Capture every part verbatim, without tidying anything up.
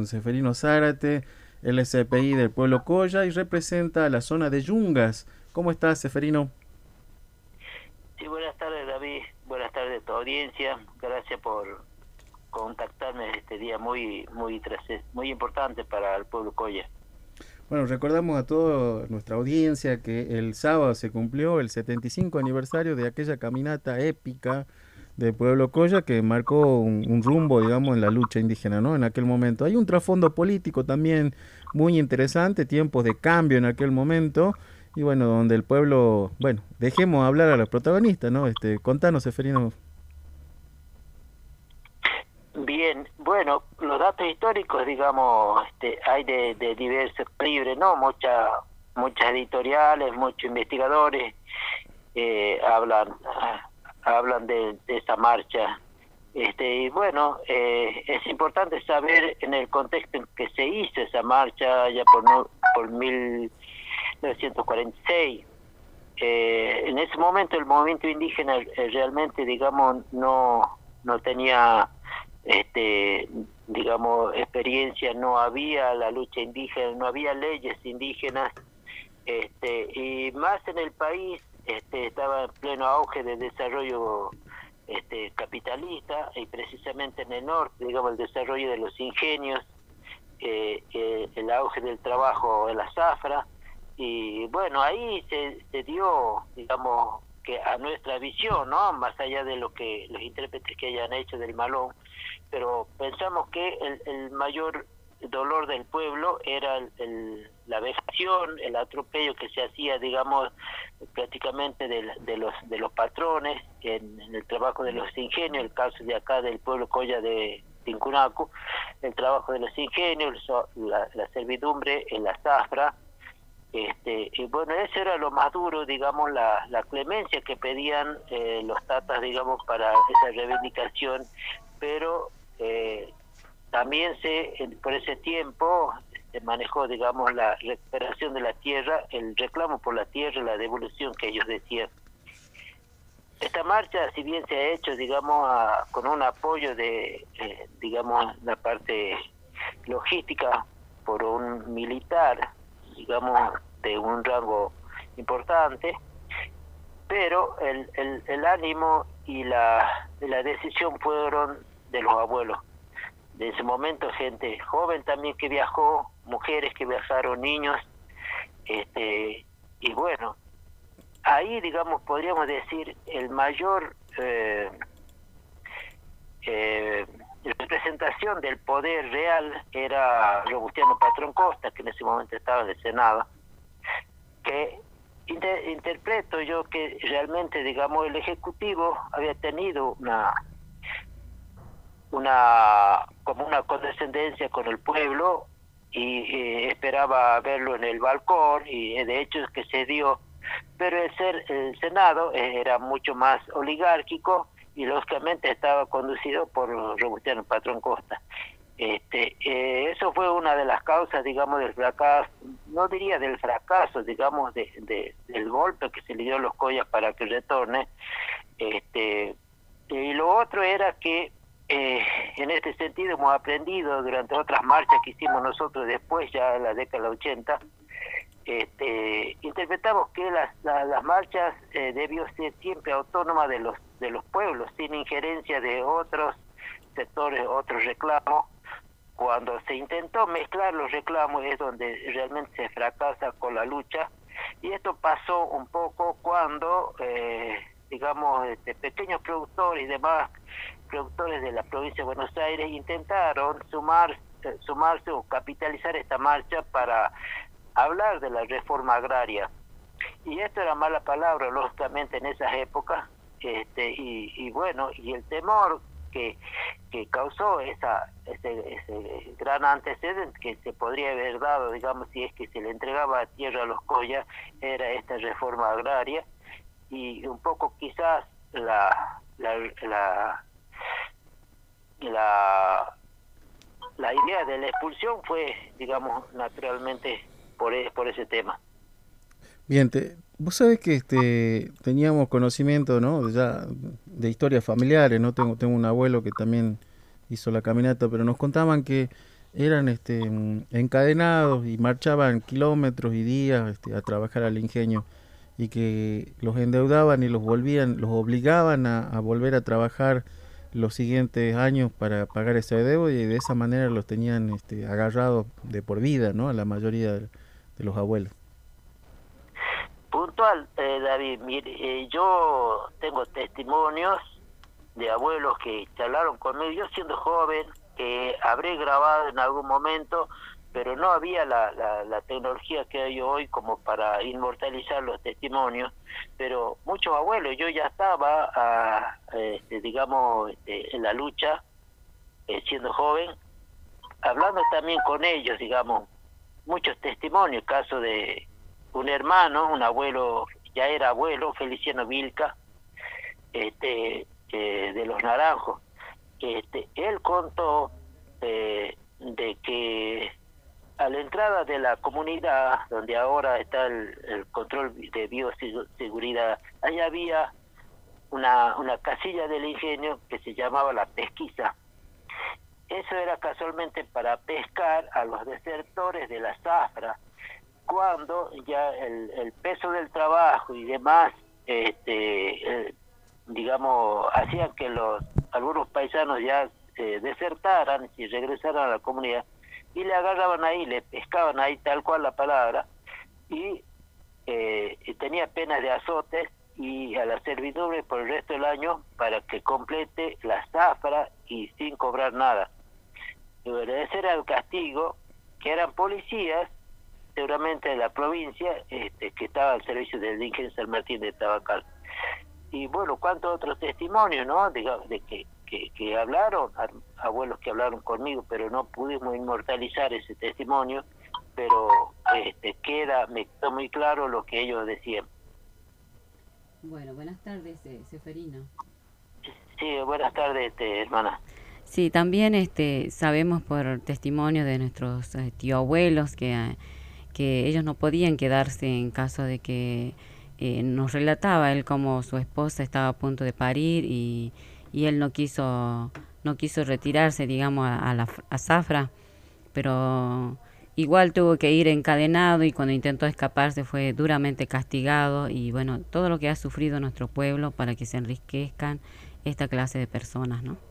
con Seferino Zárate, el S P I del pueblo Colla y representa la zona de Yungas. ¿Cómo estás, Seferino? Sí, buenas tardes, David. Buenas tardes a tu audiencia. Gracias por contactarme en este día muy muy trasce- muy importante para el pueblo Coya. Bueno, recordamos a toda nuestra audiencia que el sábado se cumplió el setenta y cinco aniversario de aquella caminata épica del pueblo Colla que marcó un, un rumbo, digamos, en la lucha indígena, ¿no? En aquel momento. Hay un trasfondo político también muy interesante, tiempos de cambio en aquel momento, y bueno, donde el pueblo, bueno, dejemos hablar a los protagonistas, ¿no? Este, contanos, Seferino. Bien, bueno, los datos históricos, digamos, este, hay de, de diversos libros, ¿no? Muchas muchas editoriales, muchos investigadores eh, hablan ah, hablan de, de esa marcha. Este, y bueno, eh, es importante saber en el contexto en que se hizo esa marcha ya por, no- por mil novecientos cuarenta y seis. Eh, en ese momento el movimiento indígena eh, realmente, digamos, no, no tenía, este, digamos, experiencia, no había la lucha indígena, no había leyes indígenas, este, y más en el país este, estaba en pleno auge de desarrollo este, capitalista y precisamente en el norte, digamos, el desarrollo de los ingenios, eh, eh, el auge del trabajo en la zafra, y bueno, ahí se, se dio, digamos, que a nuestra visión, ¿no? Más allá de lo que los intérpretes que hayan hecho del Malón, pero pensamos que el, el mayor dolor del pueblo era el, el- la vejación, el atropello que se hacía, digamos, prácticamente de, de los de los patrones en, en el trabajo de los ingenios, el caso de acá del pueblo Colla de Tincunacu, el trabajo de los ingenios, la, la servidumbre en la zafra, este, y bueno, eso era lo más duro, digamos, la, la clemencia que pedían eh, los tatas, digamos, para esa reivindicación, pero eh, también se, en- por ese tiempo, se manejó, digamos, la recuperación de la tierra, el reclamo por la tierra, la devolución que ellos decían. Esta marcha, si bien se ha hecho, digamos, a- con un apoyo de, eh, digamos, la parte logística por un militar, digamos, de un rango importante, pero el, el, el ánimo y la, y la decisión fueron de los abuelos. De ese momento, gente joven también que viajó, mujeres que viajaron, niños, este, y bueno, ahí, digamos, podríamos decir el mayor eh, eh, representación del poder real era Robustiano Patrón Costa, que en ese momento estaba en el Senado, que inter- interpreto yo que realmente, digamos, el Ejecutivo había tenido una una como una condescendencia con el pueblo y eh, esperaba verlo en el balcón y eh, de hecho es que se dio, pero el ser el Senado eh, era mucho más oligárquico y lógicamente estaba conducido por Robustiano Patrón Costa. Este, eh, eso fue una de las causas, digamos, del fracaso, no diría del fracaso, digamos, de, de, del golpe que se le dio a los Collas para que retorne. Este, y lo otro era que eh, en este sentido hemos aprendido durante otras marchas que hicimos nosotros después, ya en la década ochenta, este, interpretamos que las, la- las marchas eh, debió ser siempre autónomas de los, de los pueblos, sin injerencia de otros sectores, otros reclamos. Cuando se intentó mezclar los reclamos es donde realmente se fracasa con la lucha, y esto pasó un poco cuando, eh, digamos, este, pequeños productores y demás productores de la provincia de Buenos Aires intentaron sumar, eh, sumarse o capitalizar esta marcha para hablar de la reforma agraria. Y esto era mala palabra, lógicamente, en esas épocas, este, y, y bueno, y el temor que, que causó esa, ese, ese gran antecedente que se podría haber dado, digamos, si es que se le entregaba tierra a los Coya, era esta reforma agraria, y un poco quizás la, la, la, la, la idea de la expulsión fue, digamos, naturalmente por, e- por ese tema. Bien, te- vos sabés que este, teníamos conocimiento, ¿no? Ya de historias familiares, ¿no? Tengo, tengo un abuelo que también hizo la caminata, pero nos contaban que eran este, mm, encadenados y marchaban kilómetros y días este, a trabajar al ingenio y que los endeudaban y los volvían, los obligaban a, a volver a trabajar los siguientes años para pagar ese deuda y de esa manera los tenían este, agarrados de por vida, ¿no? A la mayoría de, de los abuelos. Puntual, eh, David, mire, eh, yo tengo testimonios de abuelos que charlaron conmigo, yo siendo joven, que habré grabado en algún momento, pero no había la, la, la tecnología que hay hoy como para inmortalizar los testimonios, pero muchos abuelos, yo ya estaba, a, este, digamos, este, en la lucha, eh, siendo joven, hablando también con ellos, digamos, muchos testimonios, caso de un hermano, un abuelo, ya era abuelo, Feliciano Vilca, este, eh, de los Naranjos. Este, él contó eh, de que a la entrada de la comunidad, donde ahora está el, el control de bioseguridad, ahí había una, una casilla del ingenio que se llamaba La Pesquisa. Eso era casualmente para pescar a los desertores de la zafra, cuando ya el, el peso del trabajo y demás, este, eh, digamos, hacían que los algunos paisanos ya eh, desertaran y regresaran a la comunidad, y le agarraban ahí, le pescaban ahí tal cual la palabra, y, eh, y tenía penas de azotes y a la servidumbre por el resto del año para que complete la zafra y sin cobrar nada. Y bueno, ese era el castigo, que eran policías, seguramente de la provincia, este, que estaba al servicio del ingenio San Martín de Tabacal. Y bueno, cuántos otros testimonios, ¿no? De, de que, que, que hablaron, abuelos que hablaron conmigo, pero no pudimos inmortalizar ese testimonio, pero este, queda, me quedó muy claro lo que ellos decían. Bueno, buenas tardes, eh, Seferino. Sí, buenas tardes, este, hermana. Sí, también este, sabemos por testimonio de nuestros eh, tío abuelos que, eh, que ellos no podían quedarse en caso de que eh, nos relataba él como su esposa estaba a punto de parir y, y él no quiso no quiso retirarse, digamos, a, a la a Zafra, pero igual tuvo que ir encadenado y cuando intentó escaparse fue duramente castigado y bueno, todo lo que ha sufrido nuestro pueblo para que se enriquezcan esta clase de personas, ¿no?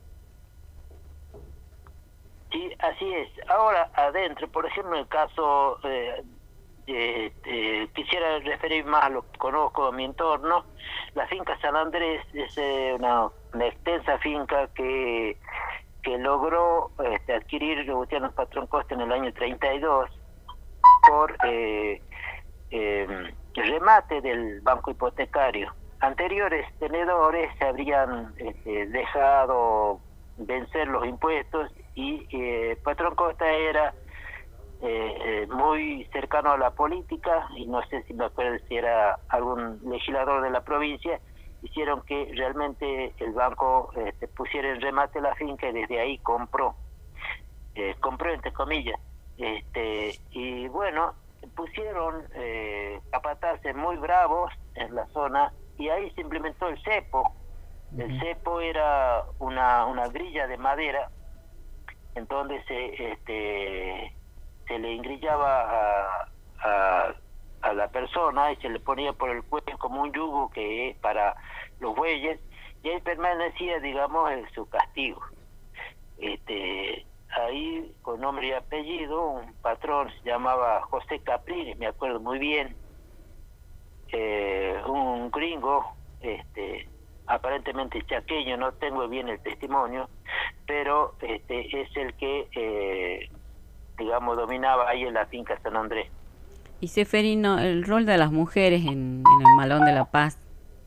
Sí, así es. Ahora, adentro, por ejemplo, en el caso, eh, eh, eh, quisiera referir más a lo que conozco de mi entorno. La finca San Andrés es eh, una, una extensa finca que, que logró este, adquirir Robustiano Patrón Costa en el año treinta y dos por eh, eh, remate del banco hipotecario. Anteriores tenedores se habrían este, dejado vencer los impuestos y eh, Patrón Costa era eh, eh, muy cercano a la política y no sé si me acuerdo si era algún legislador de la provincia, hicieron que realmente el banco este, pusiera en remate la finca y desde ahí compró, eh, compró entre comillas, este, y bueno, pusieron eh, capataces muy bravos en la zona y ahí se implementó el cepo. El cepo era una, una grilla de madera en donde se este se le engrillaba a, a, a la persona y se le ponía por el cuello como un yugo que es para los bueyes y ahí permanecía, digamos, en su castigo. Este ahí con nombre y apellido un patrón se llamaba José Capriles, me acuerdo muy bien, eh, un gringo, este aparentemente chaqueño, no tengo bien el testimonio, pero este es el que, eh, digamos, dominaba ahí en la finca San Andrés. Y Seferino, el rol de las mujeres en, en el Malón de la Paz.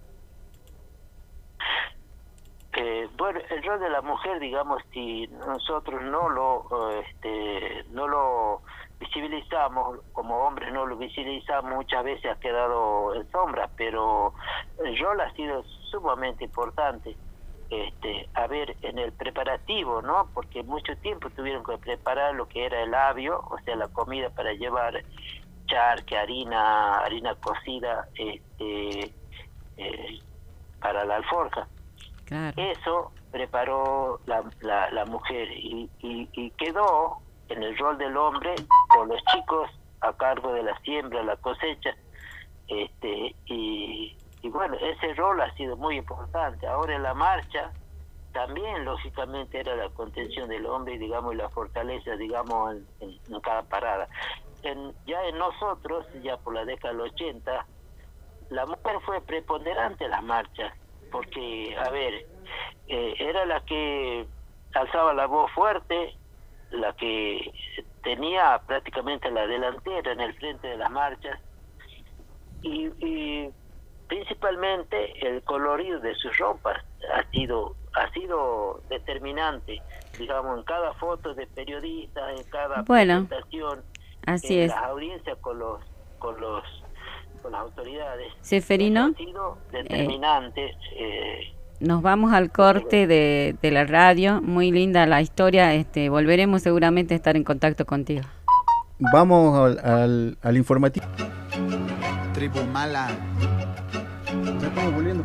Eh, bueno, el rol de la mujer, digamos, si nosotros no lo, este, no lo visibilizamos, como hombres no lo visibilizamos, muchas veces ha quedado en sombra, pero el rol ha sido sumamente importante. Este, a ver, en el preparativo, ¿no? Porque mucho tiempo tuvieron que preparar lo que era el labio, o sea, la comida para llevar charque, harina, harina cocida, este, eh, para la alforja. Claro. Eso preparó la, la, la mujer y, y, y quedó en el rol del hombre, con los chicos a cargo de la siembra, la cosecha, este y, y bueno, ese rol ha sido muy importante. Ahora en la marcha también lógicamente era la contención del hombre, digamos, y la fortaleza, digamos, en, en, en cada parada. En, ya en nosotros, ya por la década del ochenta, la mujer fue preponderante en las marchas, porque, a ver, eh, era la que alzaba la voz fuerte, la que tenía prácticamente la delantera en el frente de las marchas, y, y principalmente el colorido de sus ropas ha sido ha sido determinante, digamos, en cada foto de periodistas, en cada bueno, presentación, así en es. las audiencias con los con los con las autoridades. Seferino, Eso ha sido determinante. Eh, eh, nos vamos al corte de, de la radio. Muy linda la historia. Este, volveremos seguramente a estar en contacto contigo. Vamos al, al, al informativo. Tribu Mala. Ya estamos volviendo.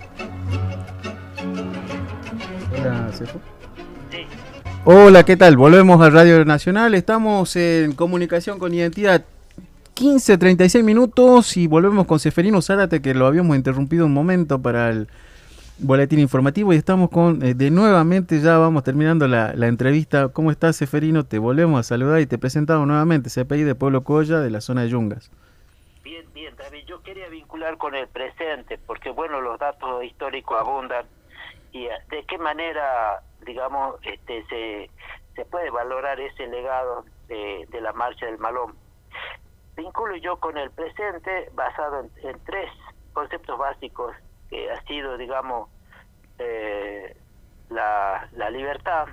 Hola, ¿Cefo? sí. Hola, ¿qué tal? Volvemos a Radio Nacional. Estamos en comunicación con Identidad. quince treinta y seis minutos y volvemos con Seferino Zárate, que lo habíamos interrumpido un momento para el boletín informativo, y estamos con eh, de nuevamente, ya vamos terminando la, la entrevista. ¿Cómo estás, Seferino? Te volvemos a saludar y te presentamos nuevamente, C P I de Pueblo Colla, de la zona de Yungas. Bien, bien, David, yo quería vincular con el presente, porque bueno, los datos históricos abundan, y de qué manera, digamos, este se, se puede valorar ese legado de, de la marcha del Malón. Vinculo yo con el presente basado en, en tres conceptos básicos, que ha sido, digamos, eh, la, la libertad,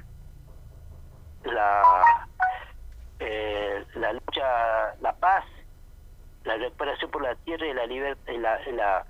la, eh, la lucha, la paz, la recuperación por la tierra y la libertad, y la, y la,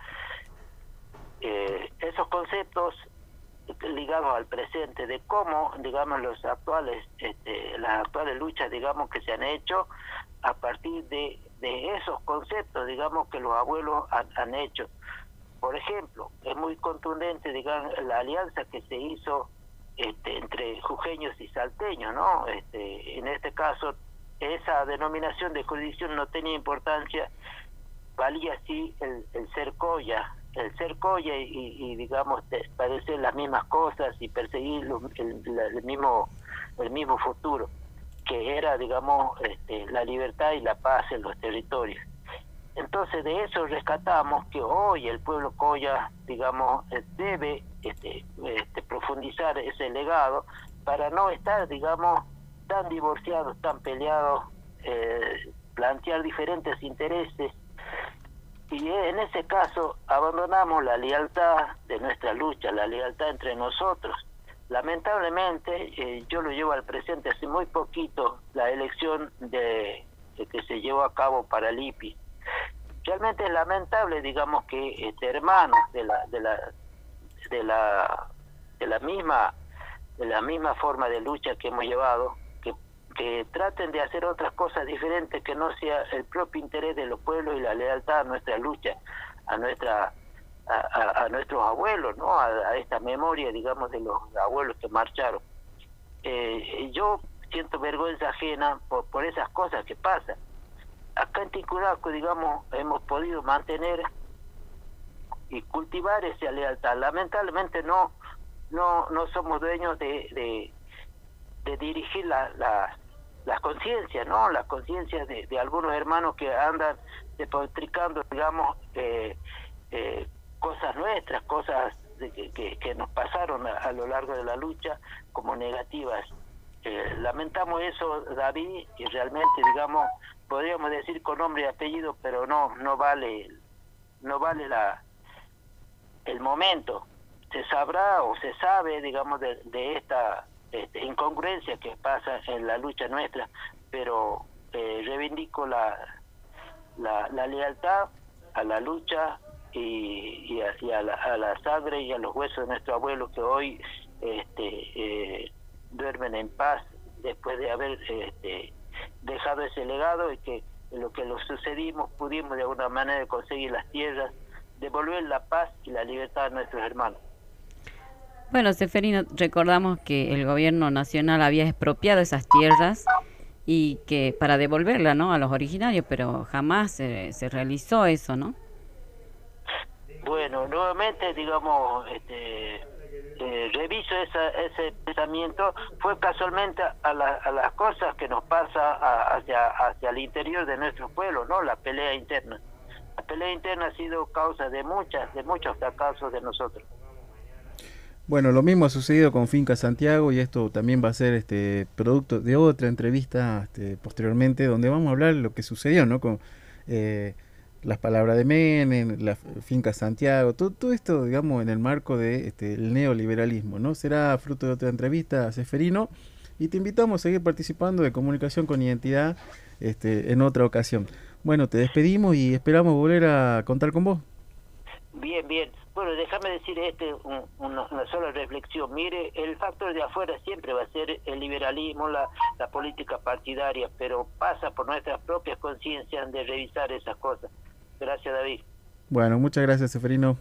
eh, esos conceptos ligados al presente, de cómo, digamos, los actuales, este, las actuales luchas, digamos, que se han hecho a partir de, de esos conceptos, digamos, que los abuelos han, han hecho. Por ejemplo, es muy contundente, digamos, la alianza que se hizo este, entre jujeños y salteños, ¿no? Este, en este caso, esa denominación de jurisdicción no tenía importancia, valía sí el, el ser colla, el ser colla y, y digamos, padecer las mismas cosas y perseguir lo, el, el mismo el mismo futuro, que era, digamos, este, la libertad y la paz en los territorios. Entonces, de eso rescatamos que hoy el pueblo colla, digamos, debe este, este, profundizar ese legado para no estar, digamos, tan divorciados, tan peleados, eh, plantear diferentes intereses. Y en ese caso abandonamos la lealtad de nuestra lucha, la lealtad entre nosotros. Lamentablemente, eh, yo lo llevo al presente, hace muy poquito, la elección de, de que se llevó a cabo para el I P I. Realmente es lamentable, digamos, que este, hermanos de la de la de la de la misma de la misma forma de lucha que hemos llevado, que que traten de hacer otras cosas diferentes que no sea el propio interés de los pueblos y la lealtad a nuestra lucha, a nuestra a, a, a nuestros abuelos, ¿no? A, a esta memoria, digamos, de los abuelos que marcharon. Eh, yo siento vergüenza ajena por, por esas cosas que pasan. Acá en Ticuraco, digamos, hemos podido mantener y cultivar esa lealtad. Lamentablemente no no no somos dueños de de, de dirigir la, la, las conciencias, ¿no? Las conciencias de, de algunos hermanos que andan despotricando, digamos, eh, eh, cosas nuestras, cosas de que, que, que nos pasaron a, a lo largo de la lucha como negativas. Eh, lamentamos eso, David, y realmente, digamos, podríamos decir con nombre y apellido, pero no no vale no vale la el momento. Se sabrá o se sabe, digamos, de, de esta este, incongruencia que pasa en la lucha nuestra, pero eh, reivindico la, la la lealtad a la lucha y, y, a, y a, la, a la sangre y a los huesos de nuestro abuelo, que hoy este eh, duermen en paz después de haber este, dejado ese legado, y que en lo que lo sucedimos pudimos de alguna manera conseguir las tierras, devolver la paz y la libertad a nuestros hermanos. Bueno, Seferino, recordamos que el gobierno nacional había expropiado esas tierras y que para devolverla, ¿no?, a los originarios, pero jamás se, se realizó eso, ¿no? Bueno, nuevamente, digamos, este, eh, reviso esa, ese pensamiento. Fue casualmente a, la, a las cosas que nos pasa a, hacia, hacia el interior de nuestro pueblo, ¿no? La pelea interna. La pelea interna ha sido causa de muchas, de muchos fracasos de nosotros. Bueno, lo mismo ha sucedido con Finca Santiago y esto también va a ser este producto de otra entrevista este, posteriormente donde vamos a hablar de lo que sucedió, ¿no? Con eh, las palabras de Menem, la Finca Santiago, todo, todo esto, digamos, en el marco de este, el neoliberalismo, ¿no? Será fruto de otra entrevista, Seferino, y te invitamos a seguir participando de Comunicación con Identidad este, en otra ocasión. Bueno, te despedimos y esperamos volver a contar con vos. Bien, bien. Bueno, déjame decir este un, una, una sola reflexión. Mire, el factor de afuera siempre va a ser el liberalismo, la, la política partidaria, pero pasa por nuestras propias conciencias de revisar esas cosas. Gracias, David. Bueno, muchas gracias, Seferino.